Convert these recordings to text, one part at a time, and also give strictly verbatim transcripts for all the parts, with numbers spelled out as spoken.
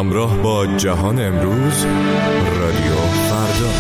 همراه با جهان امروز، رادیو فردا.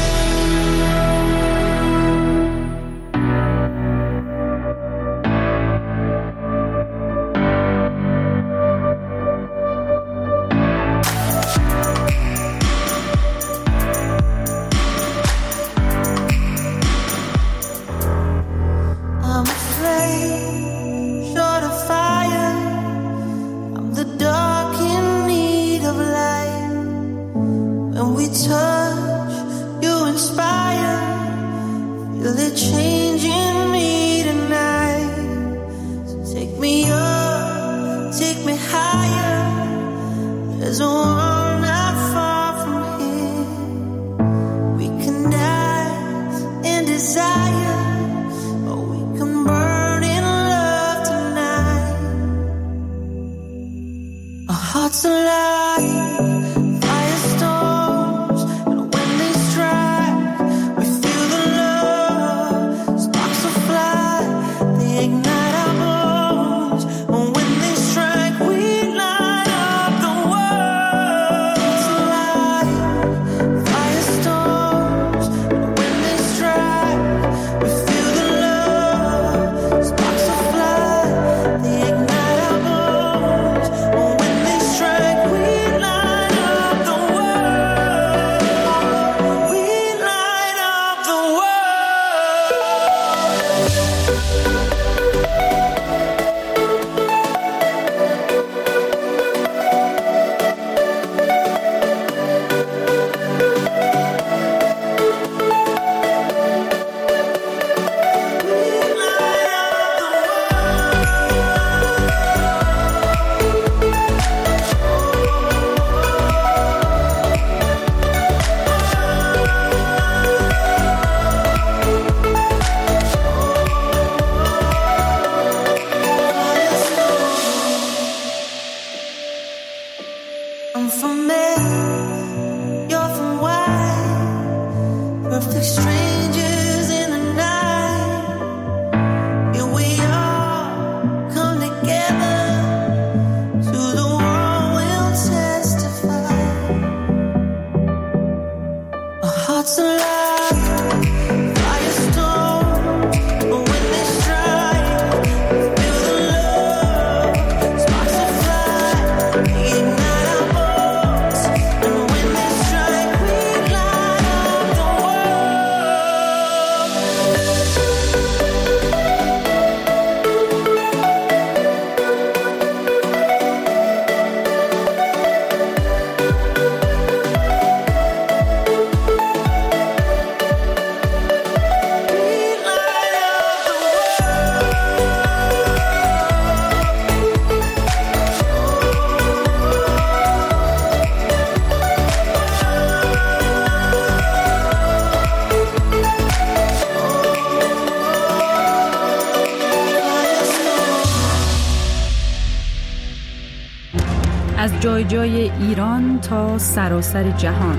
از جای جای ایران تا سراسر جهان،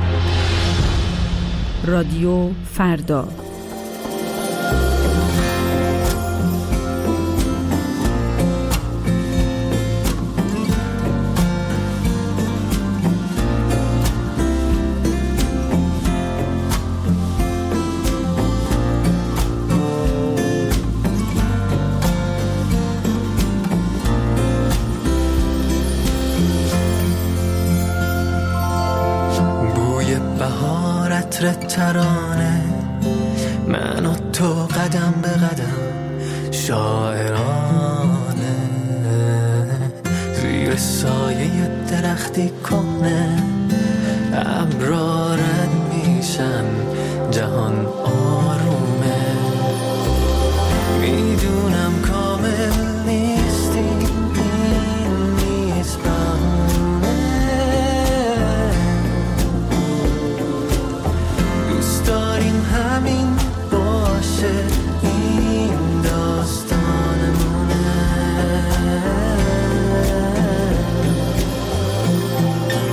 رادیو فردا. ترانه من و تو قدم به قدم شاعرانه زیر سایه درختی کنه ابرا رد میشن جهان آرومه میدونم کامل نیستی این نیست بهونه دوست داریم همین باشه این داستانمونه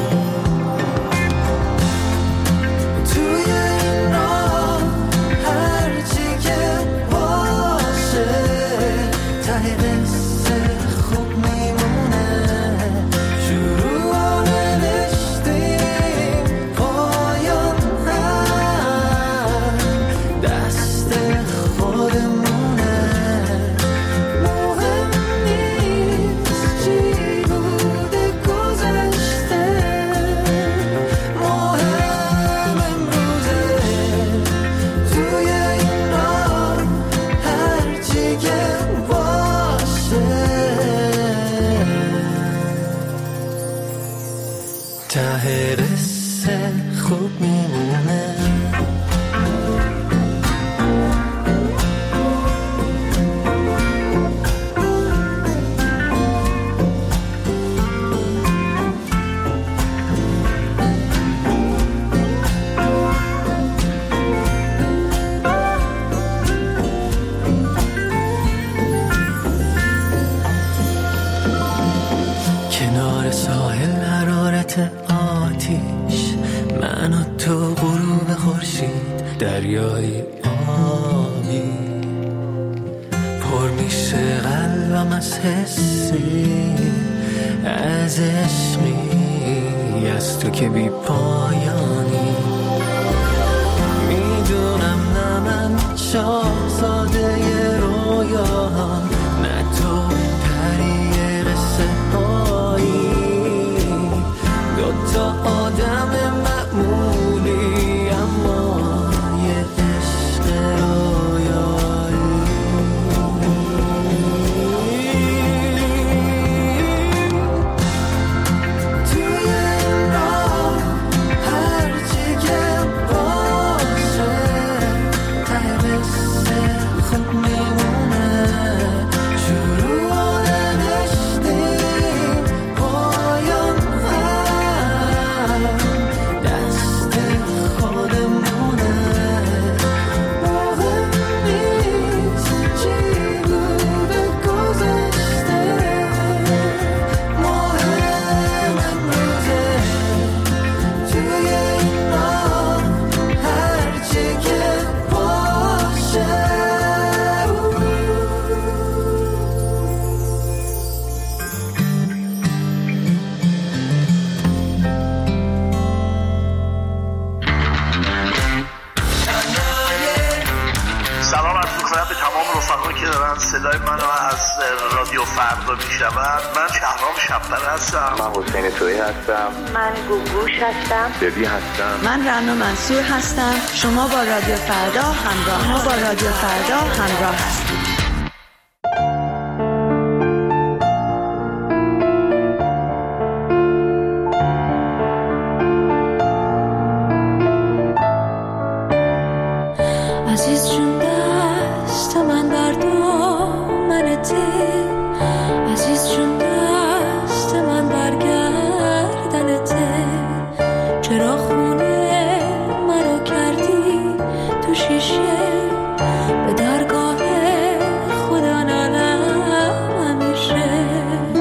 ته قصه خوب میمونه. دریای آبی پر میشه قلبم از حسی، از عشقی از تو که بی پایانی. میدونم نه من شاهزاده رویاهم، نه تو پری قصه هایی، دوتا آدم معمولی اما صدای منو از رادیو فردا میشنون. من شهرام شب‌پر هستم. من حسین تویی هستم. من گوگوش هستم. ببی هستم. من رنا منصور هستم. شما با رادیو فردا همراه شما با رادیو فردا همراه هستید. عزیز جون دست من بردار منته، عزیز جون دست من برگردنته، چرا خونه مرا کردی تو شیشه، به درگاه خدا نالم همیشه.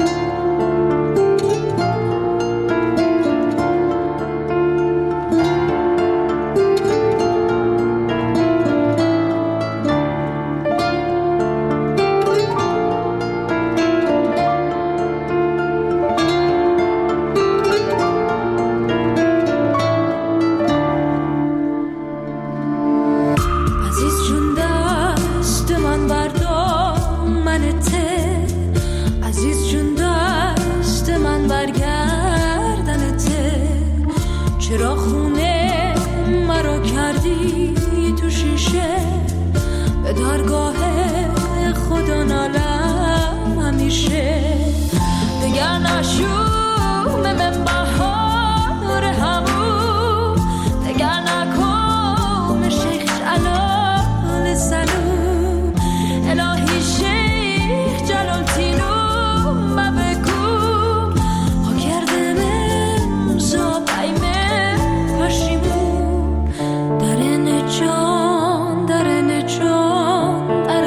چرا خونه مرا کردی تو شیشه، به درگاه خدا نالم همیشه. دگر نشوم من بهار همون، دگر نکن شیخ جلال سلوم، الهی شیخ جلال تینو مبکو ها کردم امزا بیمه پشیمون. در نجان در نجان در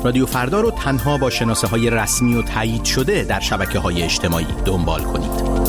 رادیو فردا رو تنها با شناسه های رسمی و تایید شده در شبکه های اجتماعی دنبال کنید.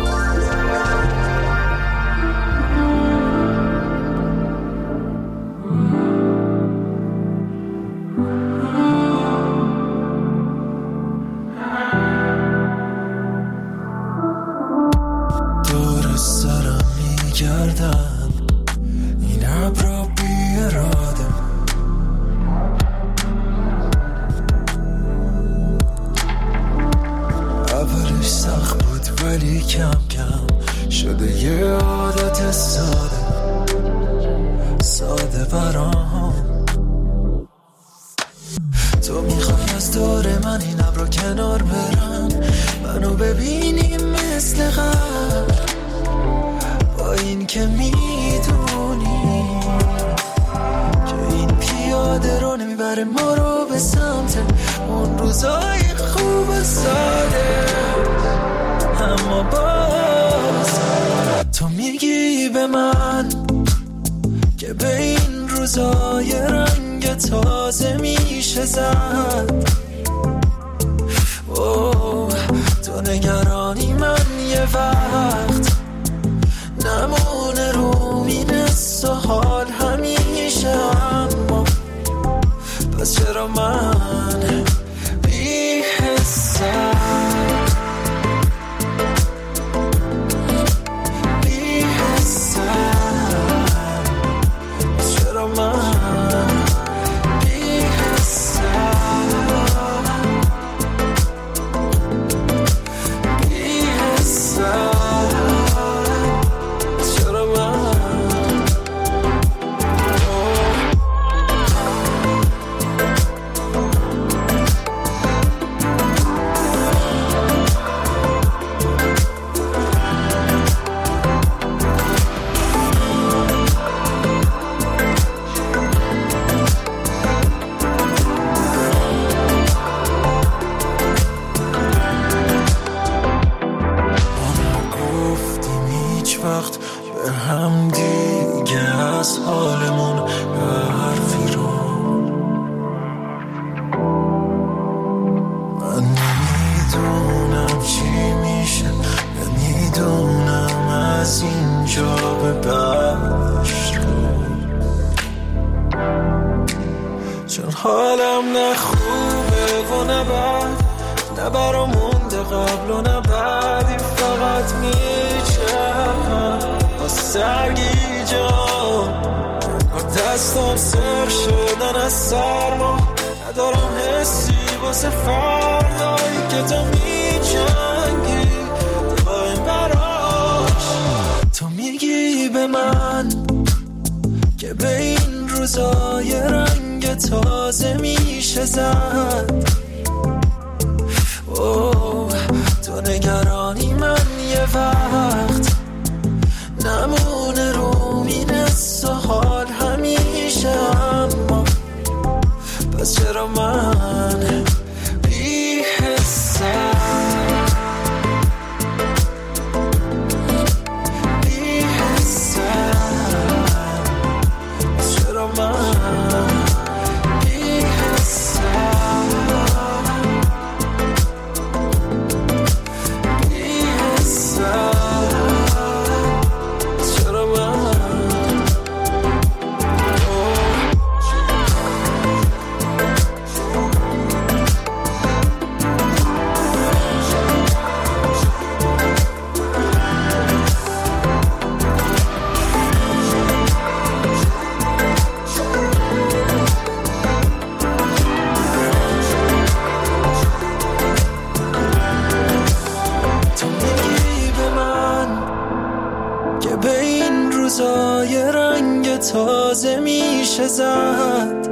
تازه میشه زد.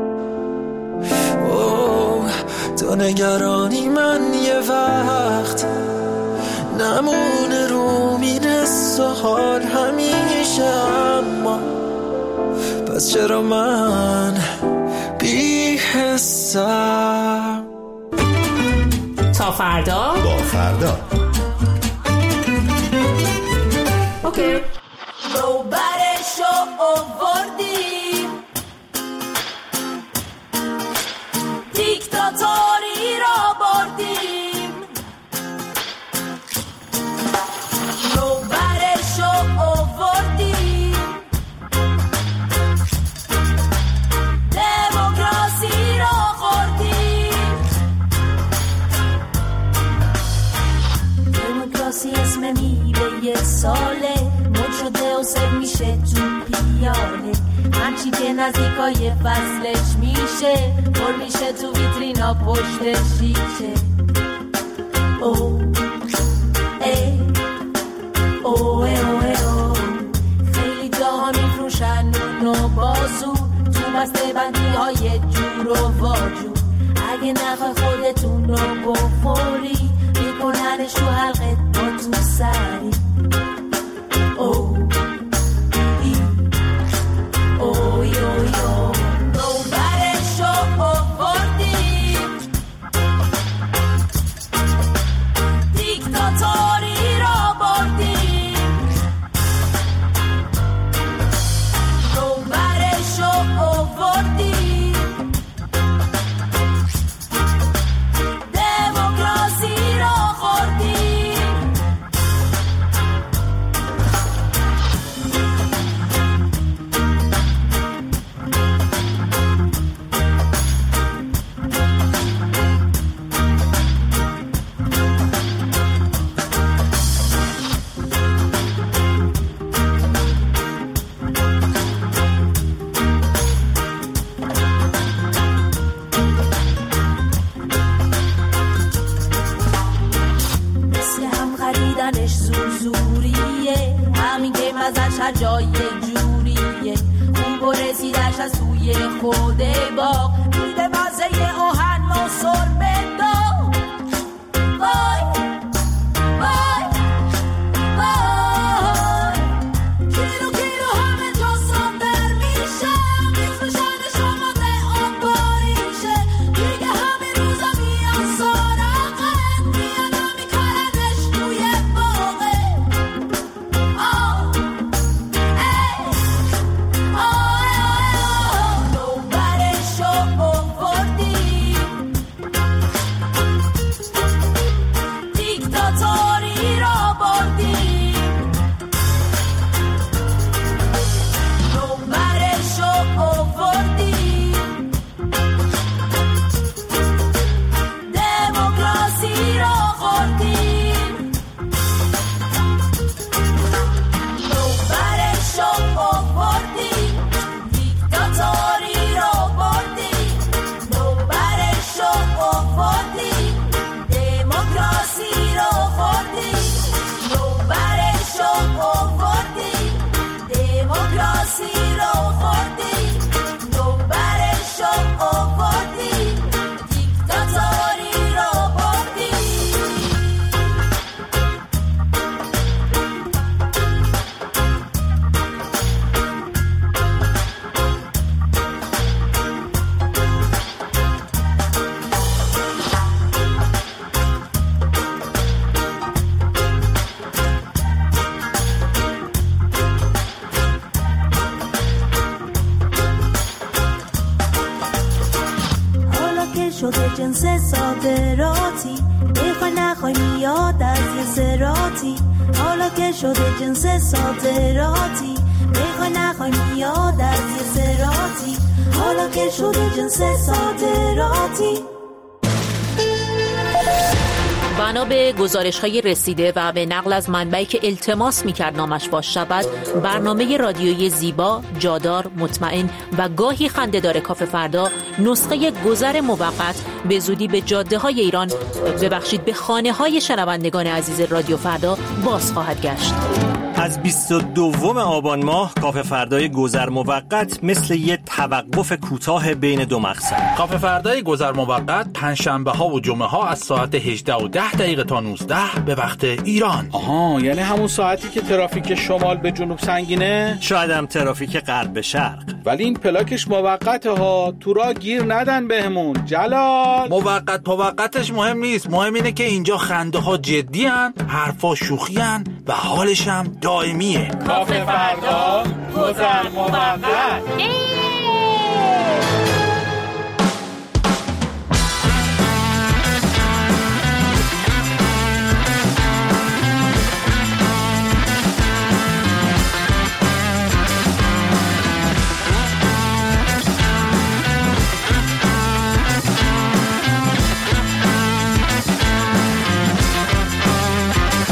اوه تو نگرانی من یه وقت نمونه رو میرس و حال همیشه، اما پس چرا من بی حسم؟ تا فردا با فردا اوکی. نوبرشو آوردیم که نزدیکای فصلش میشه پر میشه تو ویترینا پشت شیشه. او ای او ای او ای او خیلی جاها میفروشن نون و بازو تو بسته بندی های جور و واجور. اگه نخوای خودتون رو بخوری میکننش تو حلقت با تو سری. او ای اوی اوی او نوبرشو آوردیم دیکتاتوری را بردیم. نوبرشو آوردیم دموکراسی را خوردیم. هر جای جوریه خوب و رسیدش از توی خود باغ میده مزه آهن و سربه داغ. وای وای وای کیلو کیلو همه جا صادر میشه میفروشن شما به آن باریشه دیگه همه روزا میان سراغت میان میکننش توی باغه. شده جنس صادراتی بخوای نخوای میاد از یه سراتی. حالا که شده جنس صادراتی بخوای نخوای میاد از یه سراتی. حالا که شده جنس صادراتی. بنا به گزارش‌های رسیده و به نقل از منبعی که التماس می‌کرد نامش فاش شود، برنامه رادیویی زیبا، جادار، مطمئن و گاهی خنده‌دار کافه فردا نسخه گذر موقت به زودی به جاده‌های ایران، ببخشید به خانه‌های شنوندگان عزیز رادیو فردا باز خواهد گشت. از بیست و دوم آبان ماه کافه فردای گذر موقت مثل یه توقف کوتاه بین دو مقصد. کافه فردای گذر موقت پنجشنبه ها و جمعه ها از ساعت هجده و ده دقیقه تا نوزده به وقت ایران. آها، یعنی همون ساعتی که ترافیک شمال به جنوب سنگینه؟ شاید هم ترافیک غرب به شرق. ولی این پلاکش موقته ها، تو راه گیر ندن بهمون. جلال موقت موقتش مهم نیست، مهم اینه که اینجا خنده ها جدی هن، حرفا شوخی هن و حالش هم دائمیه. کافه فردا گذر موقت.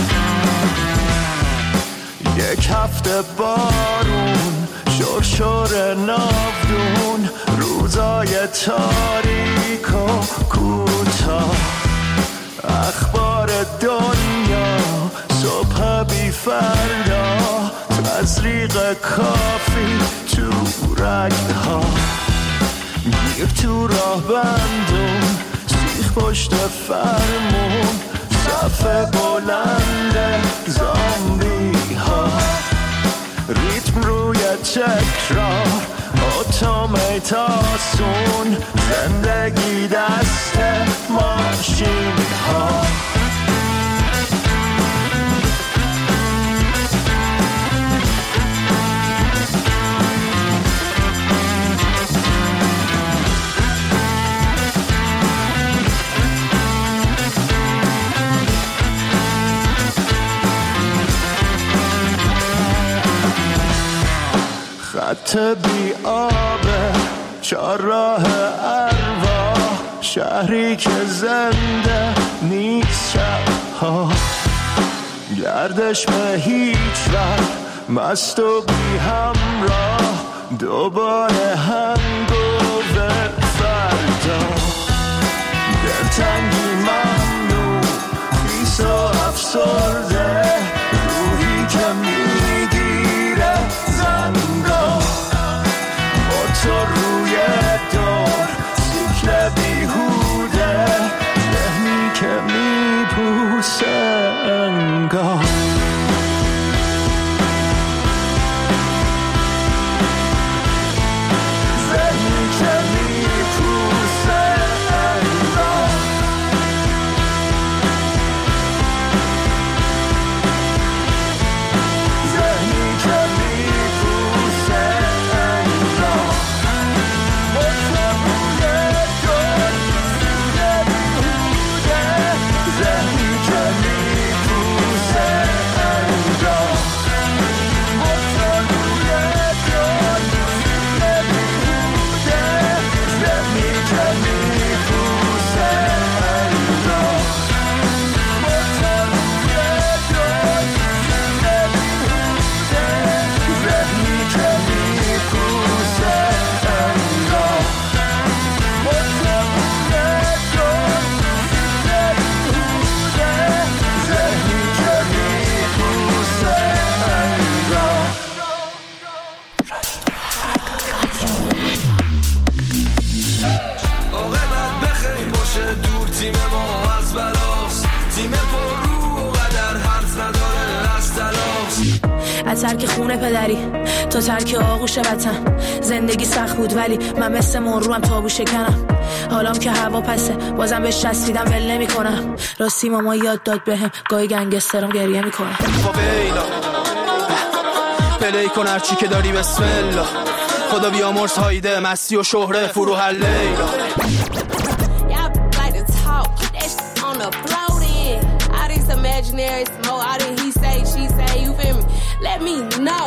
یک هفته بارون شور شور دور ناودون روزای تاریک و کوتاه اخبار دنیا صبح بی فردا تزریق کافی تو رگها گیر تو راه بندون سیخ پشت فرمون صف بلند زامبی ها ریتم روی تکرار اتوماتاسون زندگی دست ماشین ها خط بی آبه چهارراه ارواح شهری که زنده نیست شبها گردش به هیچ وقت مست و بی همراه دوباره هنگوور فردا دلتنگی ممنوع خیس و افسرده روحی که میگیره زنگاه با تو روی دور سیکل بیهوده ذهنی که میپوسه انگاه ترک خونه پدری تا ترک آغوش وطن زندگی سخت بود ولی من مثل مرو هم تابو شکنم حالام که هوا پسه بازم بهش چسبیدم ول نمی کنم راستی ماما یاد داد بهم گاهی گنگسترم گریه میکنم فاویلا پلی کن هرچی که داری بسم الله خدا بیامرز هایده مستی و شهره فروح لیلا imaginary smoke, all that he say, she say, you feel me? Let me know.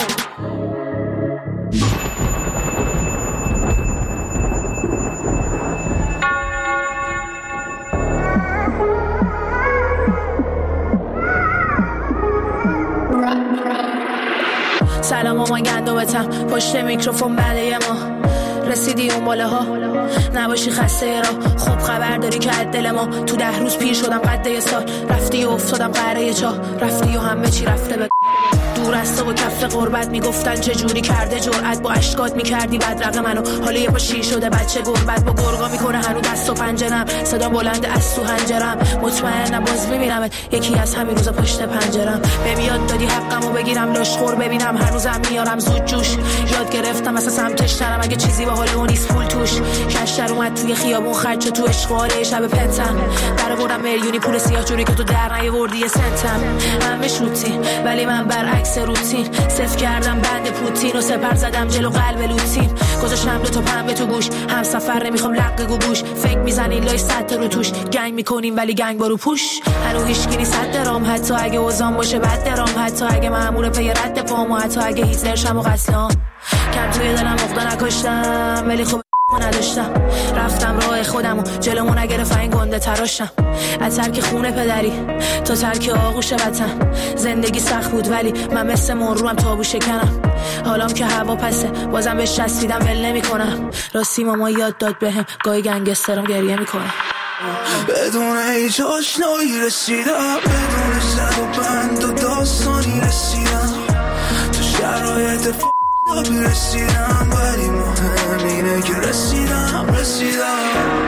سلام مامان گندوبتم پشت میکروفون بعد یه ماه رسیدی اون باله ها نباشی خسته را خوب خبر داری که از دل ما تو ده روز پیر شدم قد یه سال رفتی و افتادم قره چاه رفتی و همه چی رفته به دور از تو با کف قربت میگفتن چه جوری کرده جرأت با اشکات میکردی بدرقه منو حالا یه پا شیر شده بچه گربت با گرگا میکنه هنو دست و پنجرم صدا بلند از تو هنجرم مطمئنم باز میبینمت یکی از همین روزا پشت پنجرم به میاد دادی حقمو بگیرم لاشخور ببینم هنوزم میارم زود جوش یاد گرفتم مثلا سمتش نرم اگه چیزی به حال اون نیست پول توش کشتر اومد توی خیابون خرج تو اشغال شب پنتم در بردم میلیونی پول سیاه جوری که تو در نیاوردی یه سنتم همه شوتی ولی من برعکس روتین صف کردم بند پوتین و سپر زدم جلو قلب لوتین گذاشتم دو تا پنبه تو گوش هم سفر نمیخوام لق گوگوش فکر میزنین لای صد رو توش گنگ میکنیم ولی گنگ برو پوش هنو هیچکی نیست صد درام حتی اگه وزان باشه بد درام حتی اگه مامور پی رد پامو حتی اگه هیتلر شم و قسلام کم توی دلم مقدا نکشتم ولی خب نداشتم، رفتم راه خودم و جلومو نگرفت این گنده تراشتم. از ترک خونه پدری تا ترک آغوش وطن، زندگی سخت بود ولی من مثل مروم تابو شکنم. حالام که هوا پسه بازم بهش چسبیدم ول نمی‌کنم. راستی ماما یاد داد بهم گاهی گنگسترم گریه میکنه. بدون هیچ آشنایی رسیدم، بدون زد و بند و داستانی رسیدم، تو شرایط فابی رسیدم، ولی مهم اینه که رسیدم رسیدم.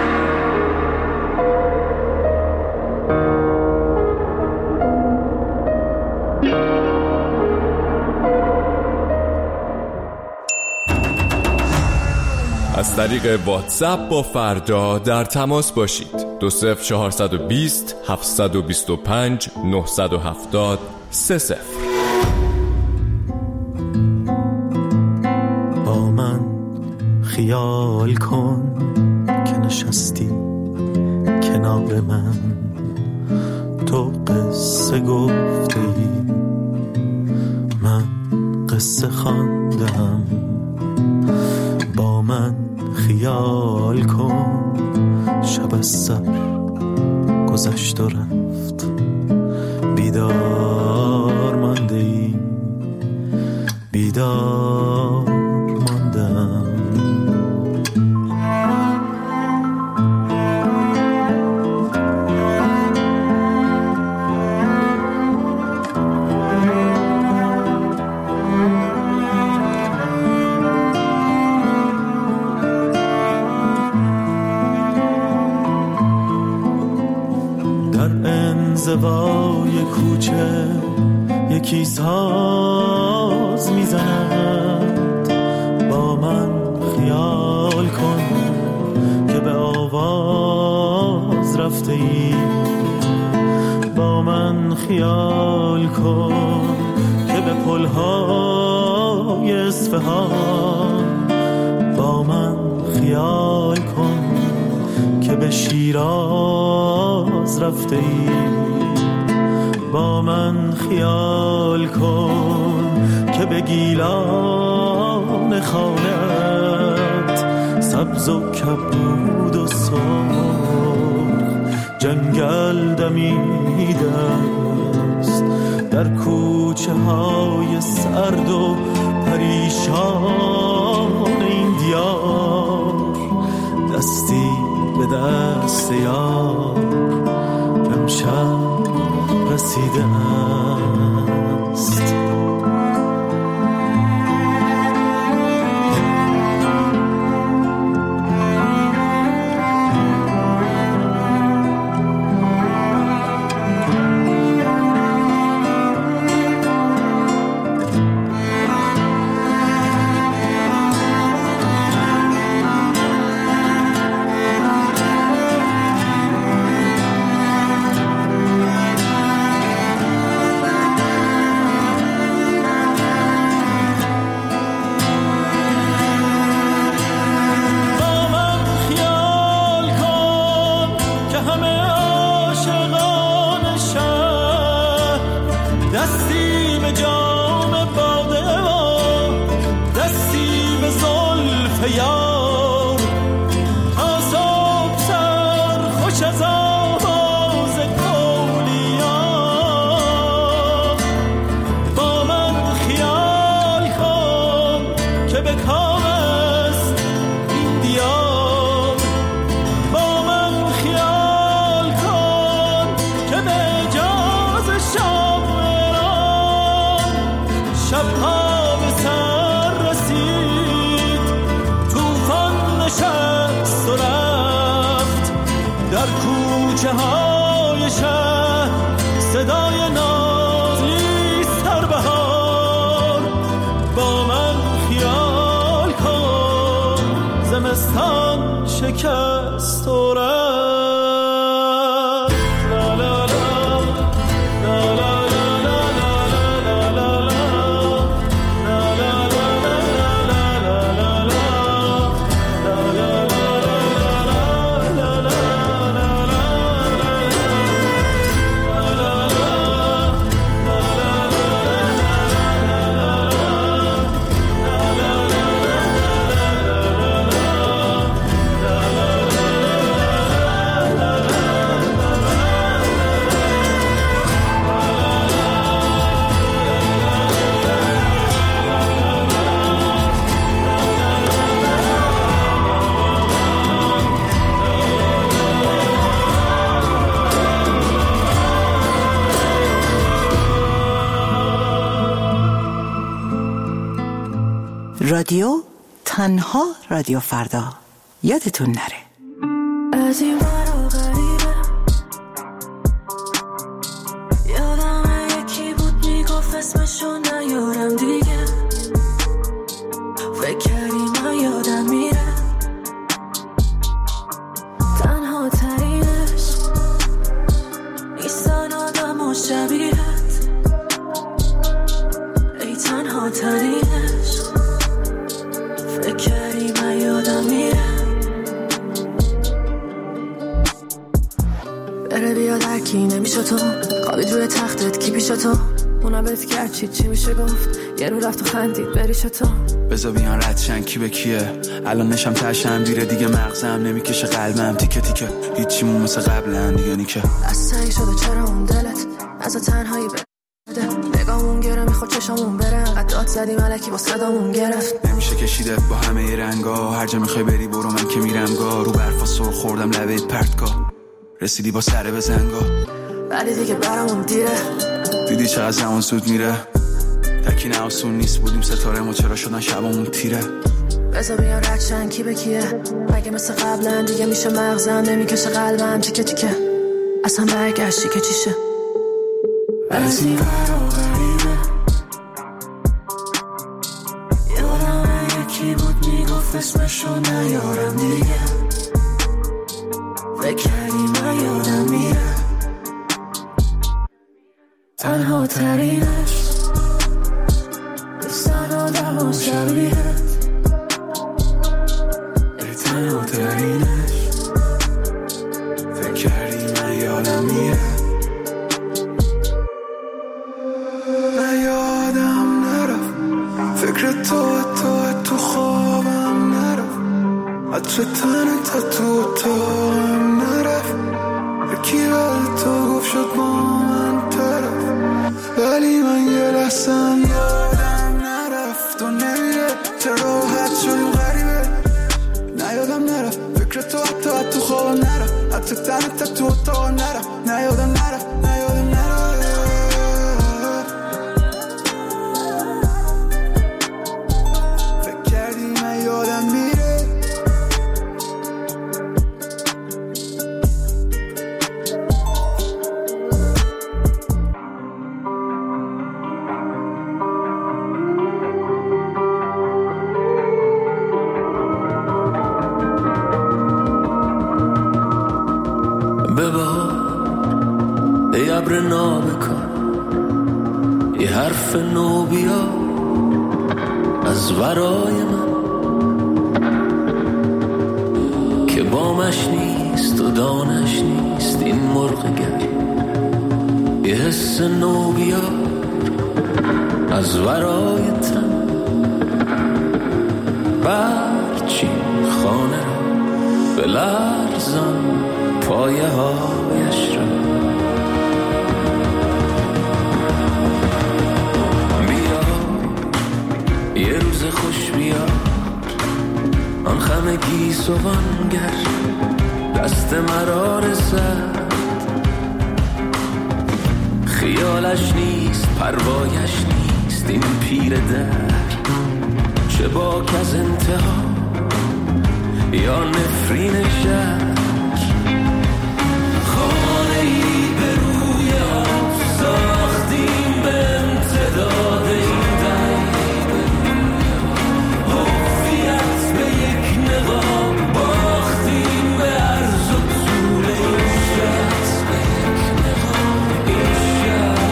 از طریق واتساپ با فردا در تماس باشید. دو صفر چهارصد و بیست هفتصد و بیست و پنج نهصد و هفتاد سه صفر. با من خیال کن که نشستی کنار من، تو قصه گفته ای من قصه خواندم. با من خیال کن شب از سر گذشت و رفت، بیدار مانده ای بیدار ماندم. زوای کوچه یکی ساز میزند، با من خیال کن که به آواز رفته ای. با من خیال کن که به پلهای اصفهان، با من خیال کن که به شیراز رفته ای. با من خیال کن که به گیلان خانت، سبز و کبود و سرخ جنگل دمیده است، در کوچه های سرد و پریشان این دیار، دستی به دست یار امشب رسیده است. شکست و رفت. لا لا لا لا لا لا لا لا رادیو تنها رادیو فردا. یادتون نره. از این ورا غریبه یادم یکی بود میگفت اسمشو نیارم دیگه، فکر کردی من یادم میره. تنها ترینش نیستن آدم و شبیهت، ای تنها ترینش فکر کردی من یادم میره. بره بیاد هرکی نمیشه تو، خوابید روی تختت کی پیش تو، اونم بهت کرد چی چی میشه گفت، یه رو رفت و خندید بریش تو. بذار بیان رد شن کی به کیه، الان نشم تشم دیره دیگه، مغزم نمیکشه قلبم تیکه تیکه، هیچیمون مثل قبلا دیگه نیکه. از تنگ شده چرا اون دلت از تنهایی بده، نگامون گره میخواد چشامون بره، قد داد زدی ملکی با صدامون گرفت. نمیشه کشیدت با همه رنگا، هر جا میخوای بری برو من که میرم گا، رو برفا سر خوردم لبه پرتگاه، رسیدی با سر بزنگا ولی دیگه برامون دیره. دیدی چقدر زمان زود میره، تکی نه آسون نیست بودیم ستاره ما چرا شدن شبامون تیره. بذار بیان رد شن کی به کیه، مگه مثل قبلا دیگه میشه مغزم نمیکشه قلبم تیکه تیکه، اصلا برگشتی که چیشه. از این ورا غریبه یادم یکی بود میگفت اسمشو نیارم دیگه، فکر کردی من یادم میره. تنها ترینش نیستن آدم و شبیهت، ای تنها ترینش فکر کردی من یادم میره. من یادم نرفت فکر تو تو تو خوابم نرفت، حتی تنت تو اتاقم نرفت، یکی ولی تو گفت شد با من طرف، ولی من یه لحظم یادم نرفت و نمیره، چه راحت شدیم غریبه. نیادم نرفت فکر تو حتی حتی تو خوابم نرفت، حتی تنت تو اتاقم نرفت، نیادم نرفت نیادم نرفت. فکر کردی من یادم میره. ابر نابکن یه حرف نو بیا از ورای من که بامش نیست و دانش نیست این مرغ گر، یه حس نو بیا از ورای تن، برچین خانه را به لرزان پایه هایش را، یه روز خوش بیار آن خم گیسوانگر دست مرا رسد، خیالش نیست پروایش نیست این پیر در، چه باک از انتها یا نفرین شهر، خانه ای به روی آب ساختیم به امتداد این در، باختیم به عرض و طول این شهر، این شهر.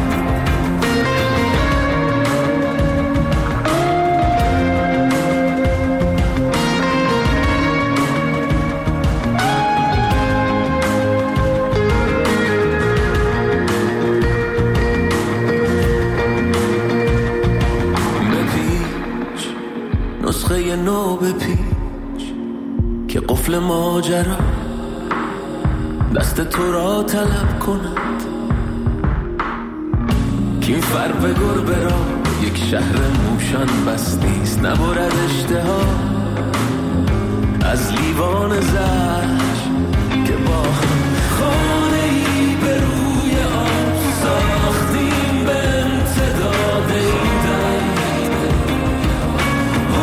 بپیچ نسخه نو بپیچ که قفل ماجرا دست تو را طلب کند، که این فر به گربه را یک شهر موشان بس نیست، نبرد اشتها از لیوان زهر که با خانه ای به روی آب ساختیم به امتداد این در،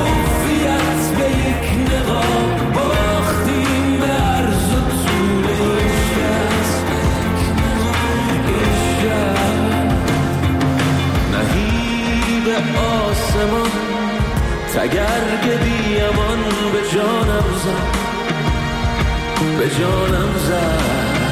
به جانم زد،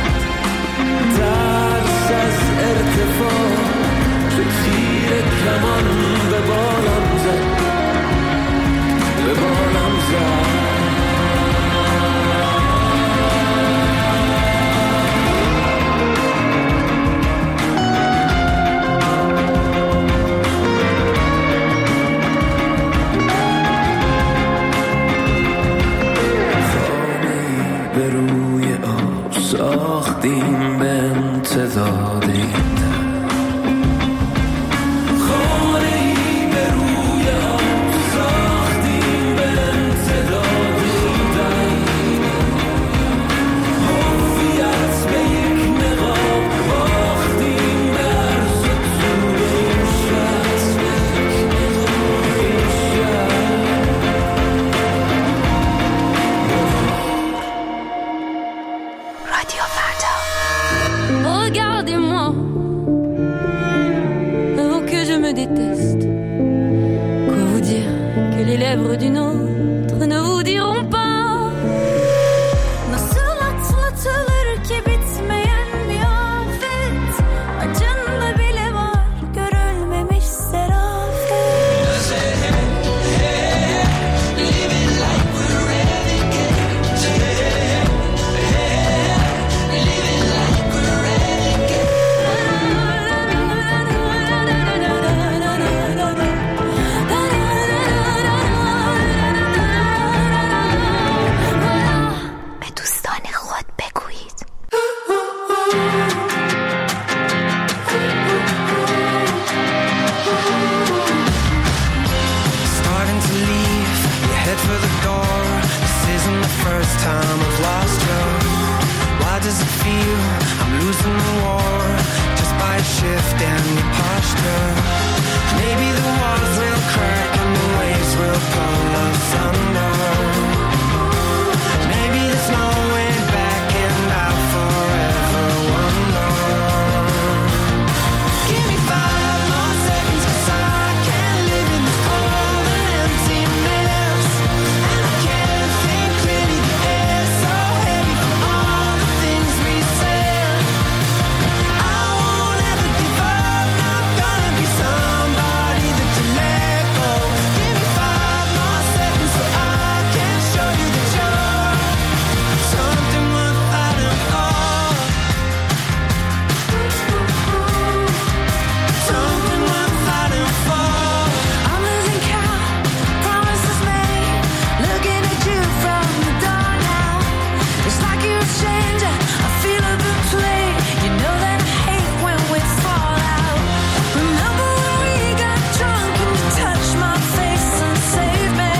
ترس از ارتفاع چه تیر کمان به بالم زد، به بالم زد. به روی آب ساختیم به امتداد این در، خانه‌ای به روی آب ساختیم به امتداد این در، هویت به یک نقاب باختیم به عرض و طول این شهر، این شهر. Regardez-moi, oh que je me déteste. Quoi vous dire que les lèvres d'une autre ne vous diront pas. Nasıl atlatılır ki bitmeyen bir afet, acında bile var görülmemiş serafet. Living like we're renegades. Living like we're renegades. به دوستان خود بگویید. Starting to leave, you head for the door. This isn't the first time I've lost you. Why does it feel I'm losing the war just by a shift in your posture? Maybe the walls will crack and the waves will pull us under. Maybe there's no way back and I'll forever wonder. Give me five more seconds 'cause I can't live in this cold and empty mess. And I can't think clearly, the air's so heavy from all the things we said. I won't ever give up, not gonna be somebody that you let go. Give me five more seconds so I can show you that you're something worth fighting for. Something worth fighting for. I'm losing count, promises made, looking at you from the door now. It's like you're a stranger, I feel a bit played. You know that I hate when we fall out. Remember when we got drunk and you touched my face and saved me?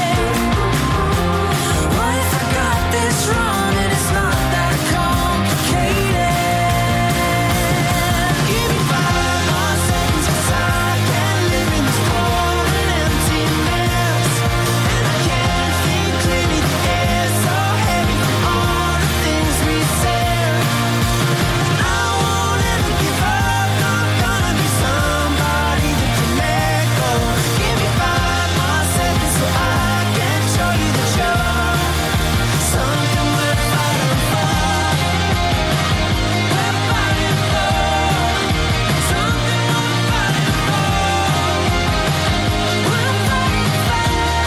What if I got this wrong and it's not that complicated? Give me five more seconds 'cause I can't live in this cold and empty mess. And I can't think clearly, the air's so heavy from all the things we said. I won't ever give up, not gonna be somebody that you let go. Give me five more seconds so I can show you that you're something worth fighting for. Worth fighting for. Something worth fighting for. Worth fighting for.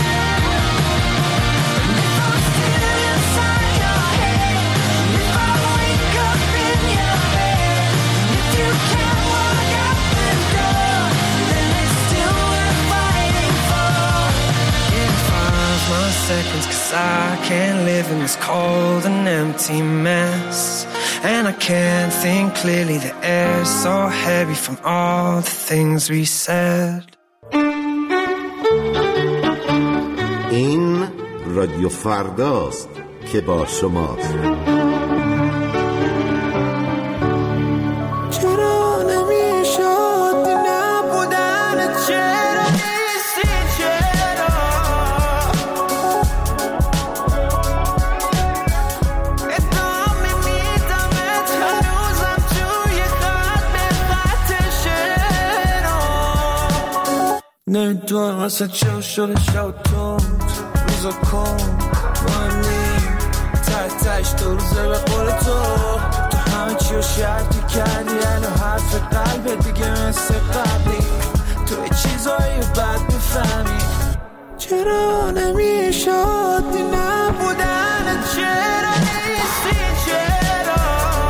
And if I'm still inside your head, and if I wake up in your bed, and if you can't walk out the door, then it's still worth fighting for. Give me five more seconds 'cause I can't live in this cold and empty mess. And I can't think clearly, the air's so heavy from all the things we said. این رادیو فرداست که با شماست. چرا نمیشد نبودن، چرا نیستی، چرا ادامه میدمت هنوزم توی خط به خط شعرها. نمیدونم اصلا چرا شده شب تند روزا کن مهم نیم ته تهش تو دو روزه به قول تو تو همه چی رو شرطی کردی الان حرف قلبت دیگه مثل قبلی تو چیزایی بد میفهمی چرا نمیشد دی نبودن چرا نیستی چرا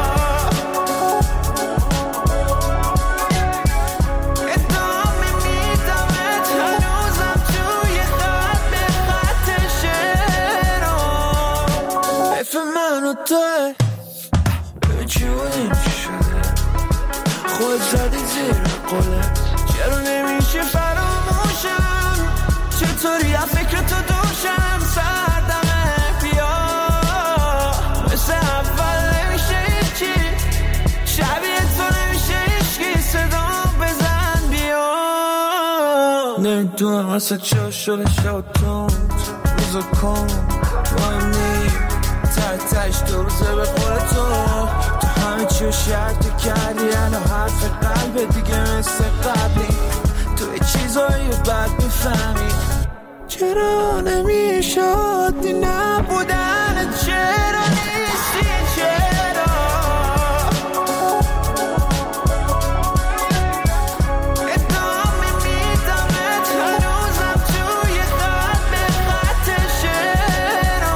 ادامه میدمت هنوزم توی خط به خط شعرا حیف من و توه به چی بودیم چی شده خود زدی زیر قلت چرا نمیشه فراموشم چطوری از فکر تو دوشم سردمه بیا مثل اول نمیشه هیچی شبیه تو نمیشه هیچکی صدا بزن بیا نمیدونم اصلا چه شده شد تند روزا کن مهم نی ته تهش دو روزه به قول تو تو همه چی رو شرطی کردی الان حرف قلب دیگه مثل قبلی تو چیزایی رو بد میفهمی چرا نمیشد دی نبودن چرا نیستی چرا ادامه میدمت هنوزم توی خط به خط شعرا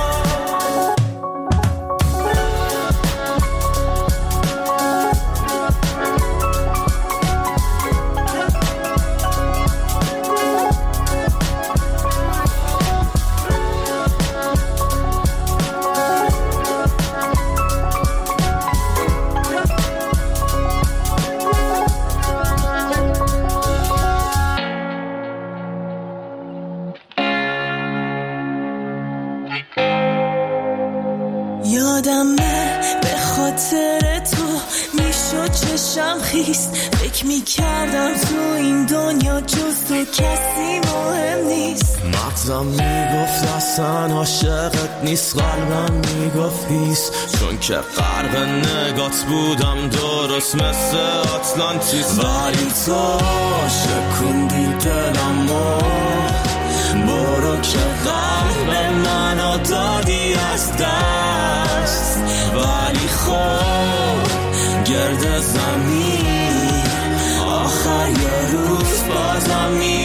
یادمه به خاطر تو میشد چشم خیست فکر میکردم تو این دنیا جز تو کسی مهم نیست مغزم میگفت اصلا عاشقت نیست قلبم میگفت هیست چون که غرق نگات بودم درست مثل آتلانتیس ولی تو شکوندی دلمو برو که قلب منو دادی از دست ولی خب گرد زمین آخر یه روز بازم می